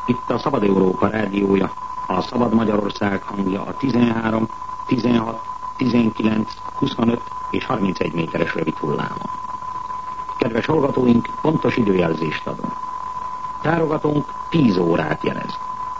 Itt a Szabad Európa rádiója, a Szabad Magyarország hangja a 13, 16, 19, 25 és 31 méteres rövid hullámon. Kedves hallgatóink, pontos időjelzést adunk. Tárogatónk 10 órát jelez.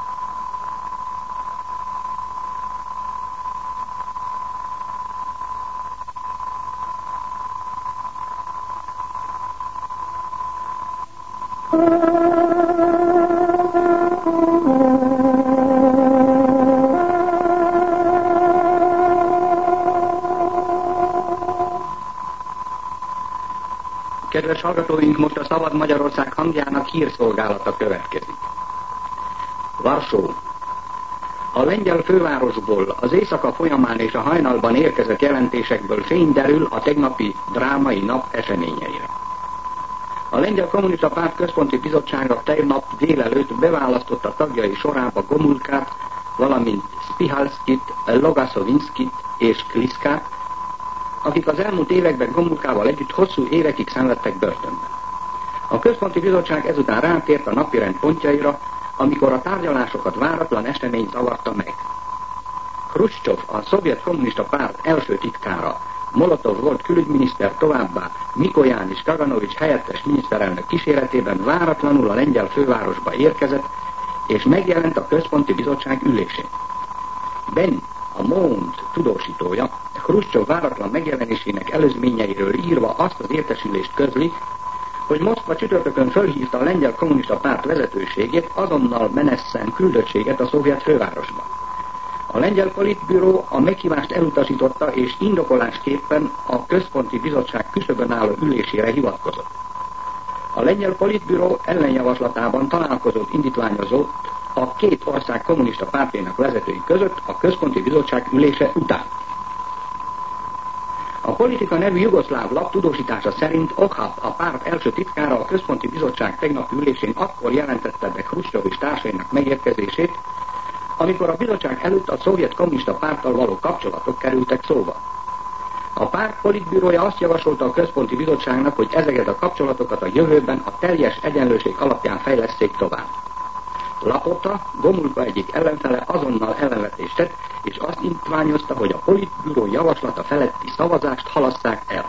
Kedves hallgatóink, most a Szabad Magyarország hangjának hírszolgálata következik. Varsó. A lengyel fővárosból az éjszaka folyamán és a hajnalban érkezett jelentésekből fény derül a tegnapi drámai nap eseményeire. A Lengyel Kommunista Párt Központi Bizottsága tegnap délelőtt beválasztotta tagjai sorába Gomulkát, valamint Spihalskit, Logaszovinskit és Kliskát, akik az elmúlt években Gomulkával együtt hosszú évekig szenvedtek börtönben. A Központi Bizottság ezután rátért a napirend pontjaira, amikor a tárgyalásokat váratlan esemény zavarta meg. Hruscsov, a szovjet kommunista párt első titkára, Molotov volt külügyminiszter, továbbá Mikoyan és Kaganovics helyettes miniszterelnök kíséretében váratlanul a lengyel fővárosba érkezett, és megjelent a Központi Bizottság ülésén. Beni, a Mond tudósítója, Hruscsov váratlan megjelenésének előzményeiről írva azt az értesülést közli, hogy Moszkva csütörtökön fölhívta a lengyel kommunista párt vezetőségét, azonnal menesszen küldöttséget a szovjet fővárosba. A lengyel politbüró a meghívást elutasította, és indokolásképpen a Központi Bizottság küszöbön álló ülésére hivatkozott. A lengyel politbüró ellenjavaslatában találkozót indítványozott a két ország kommunista pártjának vezetői között a Központi Bizottság ülése után. A Politika nevű jugoszláv lap tudósítása szerint Okhap, a párt első titkára, a Központi Bizottság tegnapi ülésén akkor jelentette be Hruscsov és társainak megérkezését, amikor a bizottság előtt a szovjet kommunista párttal való kapcsolatok kerültek szóba. A párt politbürója azt javasolta a Központi Bizottságnak, hogy ezeket a kapcsolatokat a jövőben a teljes egyenlőség alapján fejleszték tovább. Lapota, Gomulka egyik ellenfele azonnal ellenvetést tett, és azt indítványozta, hogy a politbüró javaslata feletti szavazást halasszák el.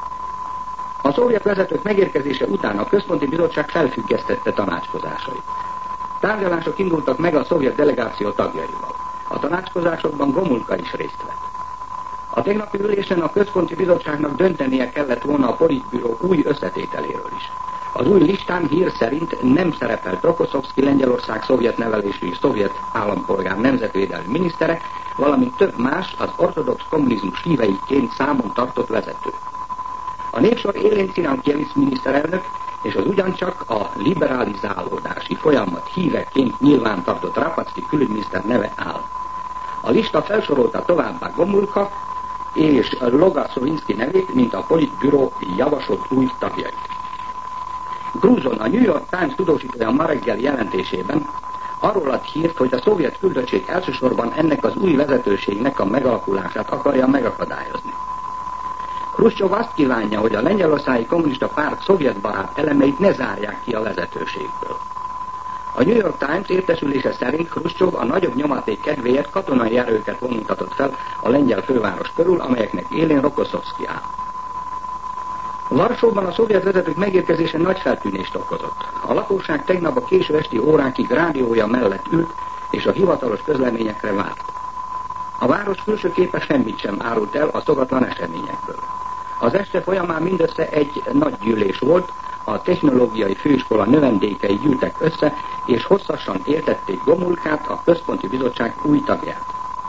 A szovjet vezetők megérkezése után a Központi Bizottság felfüggesztette tanácskozásait. Tárgyalások indultak meg a szovjet delegáció tagjaival. A tanácskozásokban Gomulka is részt vett. A tegnapi ülésen a Központi Bizottságnak döntenie kellett volna a politbüró új összetételéről is. Az új listán hír szerint nem szerepel Rokoszovszki, Lengyelország szovjet nevelésű szovjet állampolgár nemzetvédelmi minisztere, valamint több más az ortodox kommunizmus híveiként számon tartott vezető. A népsor élén Cirankiewicz miniszterelnök és az ugyancsak a liberalizálódási folyamat híveként nyilvántartott Rapacki külügyminiszter neve áll. A lista felsorolta továbbá Gomulka és Logaszovinski nevét, mint a politbüró javasolt új tagjait. Gruzon, a New York Times tudósítója ma reggel jelentésében arról ad hírt, hogy a szovjet küldöttség elsősorban ennek az új vezetőségnek a megalakulását akarja megakadályozni. Hruscsov azt kívánja, hogy a lengyelországi kommunista párt szovjetbarát elemeit ne zárják ki a vezetőségből. A New York Times értesülése szerint Hruscsov a nagyobb nyomaték kedvéért katonai erőket vonultatott fel a lengyel főváros körül, amelyeknek élén Rokoszovszki áll. Varsóban a szovjet vezetők megérkezése nagy feltűnést okozott. A lakosság tegnap a késő esti órákig rádiója mellett ült, és a hivatalos közleményekre várt. A város külső képe semmit sem árult el a szokatlan eseményekből. Az este folyamán mindössze egy nagy gyűlés volt, a technológiai főiskola növendékei gyűltek össze, és hosszasan értették Gomulkát, a Központi Bizottság új tagját.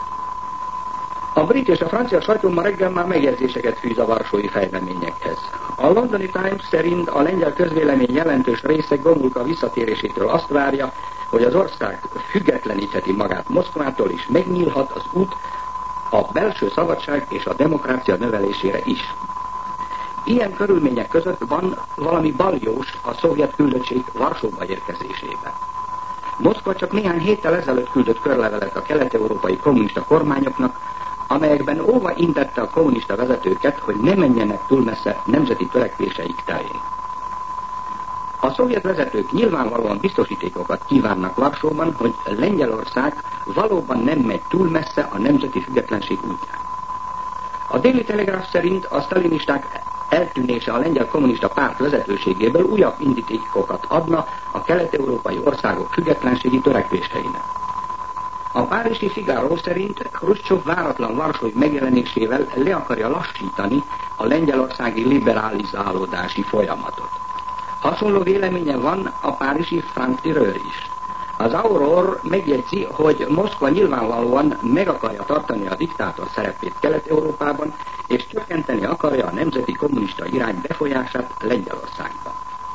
A brit és a francia sajtó ma reggel már megjegyzéseket fűz a varsói fejleményekhez. A Londoni Times szerint a lengyel közvélemény jelentős része Gomulka visszatérésétől azt várja, hogy az ország függetlenítheti magát Moszkvától, és megnyílhat az út a belső szabadság és a demokrácia növelésére is. Ilyen körülmények között van valami baljós a szovjet küldöttség Varsóba érkezésében. Moszkva csak néhány héttel ezelőtt küldött körlevelet a kelet-európai kommunista kormányoknak, amelyekben óva intette a kommunista vezetőket, hogy ne menjenek túl messze nemzeti törekvéseik terén. A szovjet vezetők nyilvánvalóan biztosítékokat kívánnak Varsóban, hogy Lengyelország valóban nem megy túl messze a nemzeti függetlenség útján. A Déli Telegráf szerint a sztalinisták eltűnése a lengyel kommunista párt vezetőségéből újabb indítékokat adna a kelet-európai országok függetlenségi törekvéseinek. A párizsi Figaro szerint Hruscsov váratlan varsói megjelenésével le akarja lassítani a lengyelországi liberalizálódási folyamatot. Hasonló véleménye van a párizsi Frank Tireur is. Az Aurore megjegyzi, hogy Moszkva nyilvánvalóan meg akarja tartani a diktátor szerepét Kelet-Európában, és csökkenteni akarja a nemzeti kommunista irány befolyását Lengyelországban.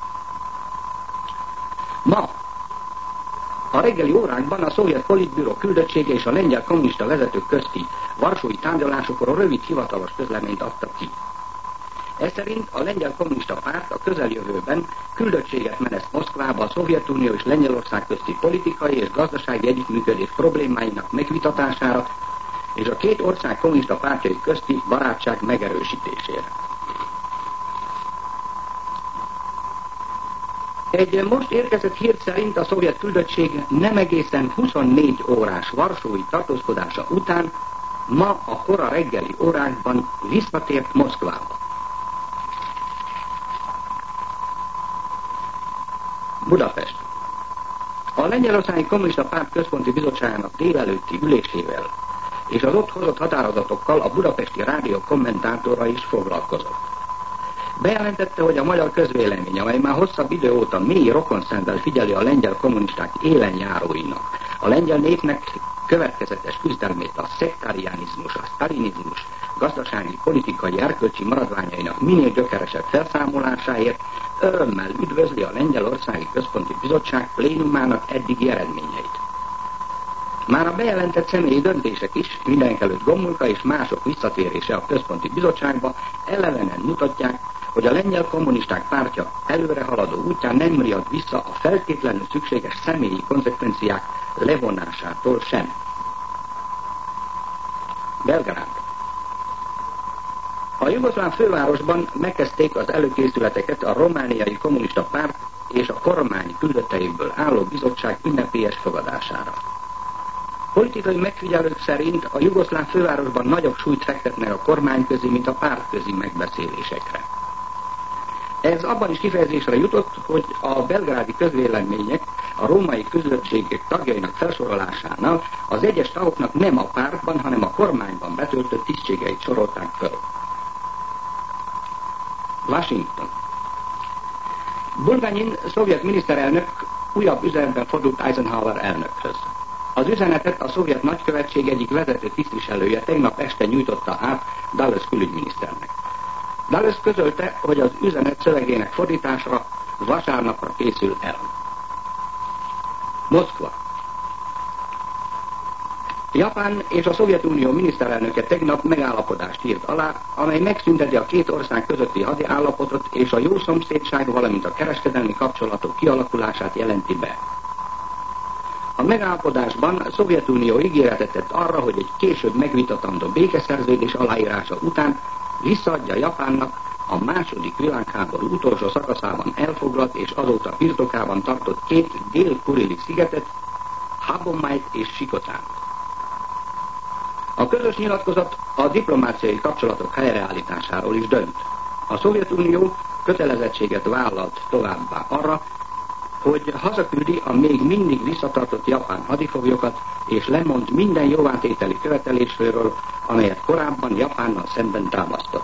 Ma a reggeli órákban a szovjet politbüró küldöttsége és a lengyel kommunista vezetők közti varsói tárgyalásokról rövid hivatalos közleményt adtak ki. Ez szerint a lengyel kommunista párt a közeljövőben küldöttséget meneszt Moszkvába a Szovjetunió és Lengyelország közti politikai és gazdasági együttműködés problémáinak megvitatására és a két ország kommunista pártjai közti barátság megerősítésére. Egy most érkezett hír szerint a szovjet küldöttség nem egészen 24 órás varsói tartózkodása után ma a kora reggeli órákban visszatért Moszkvába. Budapest. A Lengyelországi Kommunista Párt Központi Bizottságának délelőtti ülésével és az ott hozott határozatokkal a budapesti rádió kommentátora is foglalkozott. Bejelentette, hogy a magyar közvélemény, amely már hosszabb idő óta mély rokonszenvvel figyeli a lengyel kommunisták élenjáróinak, a lengyel népnek következetes küzdelmét a szektáriánizmus, a sztalinizmus, gazdasági, politikai, erkölcsi maradványainak minél gyökeresebb felszámolásáért örömmel üdvözli a Lengyelországi Központi Bizottság plénumának eddigi eredményeit. Már a bejelentett személyi döntések is, mindenekelőtt Gomulka és mások visszatérése a Központi Bizottságba ellenben mutatják, hogy a lengyel kommunisták pártja előre haladó útján nem riad vissza a feltétlenül szükséges személyi konzekvenciák levonásától sem. Belgrád. A jugoszláv fővárosban megkezdték az előkészületeket a romániai kommunista párt és a kormány küldötteiből álló bizottság ünnepélyes fogadására. Politikai megfigyelők szerint a jugoszláv fővárosban nagyobb súlyt fektetnek a kormányközi, mint a pártközi megbeszélésekre. Ez abban is kifejezésre jutott, hogy a belgrádi közvélemények a római közösségek tagjainak felsorolásánál az egyes tagoknak nem a pártban, hanem a kormányban betöltött tisztségeit sorolták föl. Washington. Bulganyin szovjet miniszterelnök újabb üzenetben fordult Eisenhower elnökhöz. Az üzenetet a szovjet nagykövetség egyik vezető tisztviselője tegnap este nyújtotta át Dulles külügyminiszternek. Dulles közölte, hogy az üzenet szövegének fordításra vasárnapra készül el. Moszkva. Japán és a Szovjetunió miniszterelnöke tegnap megállapodást írt alá, amely megszünteti a két ország közötti hadiállapotot és a jó szomszédság, valamint a kereskedelmi kapcsolatok kialakulását jelenti be. A megállapodásban a Szovjetunió ígéretet tett arra, hogy egy később megvitatandó békeszerződés aláírása után visszaadja Japánnak a második világháború utolsó szakaszában elfoglalt és azóta birtokában tartott két dél-kurili szigetet, Habomait és Sikotánt. A közös nyilatkozat a diplomáciai kapcsolatok helyreállításáról is dönt. A Szovjetunió kötelezettséget vállalt továbbá arra, hogy hazaküldi a még mindig visszatartott japán hadifoglyokat, és lemond minden jóvátételi követelésről, amelyet korábban Japánnal szemben támasztott.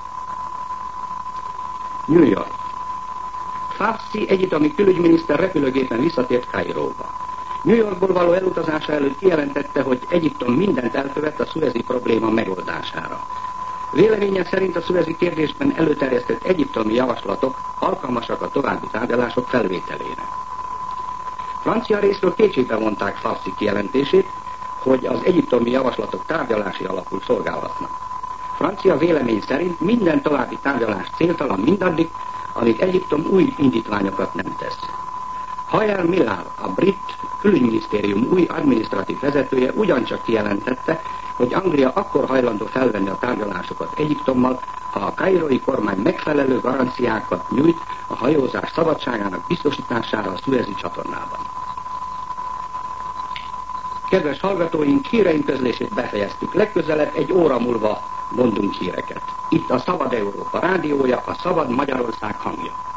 New York. Fauci egyiptomi külügyminiszter repülőgépen visszatért Kairóba. New Yorkból való elutazása előtt kijelentette, hogy Egyiptom mindent elkövet a szuezi probléma megoldására. Véleménye szerint a szuezi kérdésben előterjesztett egyiptomi javaslatok alkalmasak a további tárgyalások felvételére. Francia részről kétségbe vonták Fauci kijelentését, hogy az egyiptomi javaslatok tárgyalási alapul szolgálhatnak. Francia vélemény szerint minden további tárgyalás céltalan mindaddig, amíg Egyiptom új indítványokat nem tesz. Hayal Millar, a brit külügyminisztérium új adminisztratív vezetője ugyancsak kijelentette, hogy Anglia akkor hajlandó felvenni a tárgyalásokat Egyiptommal, ha a kairói kormány megfelelő garanciákat nyújt a hajózás szabadságának biztosítására a Szuezi csatornában. Kedves hallgatóink, híreink közlését befejeztük. Legközelebb egy óra múlva mondunk híreket. Itt a Szabad Európa rádiója, a Szabad Magyarország hangja.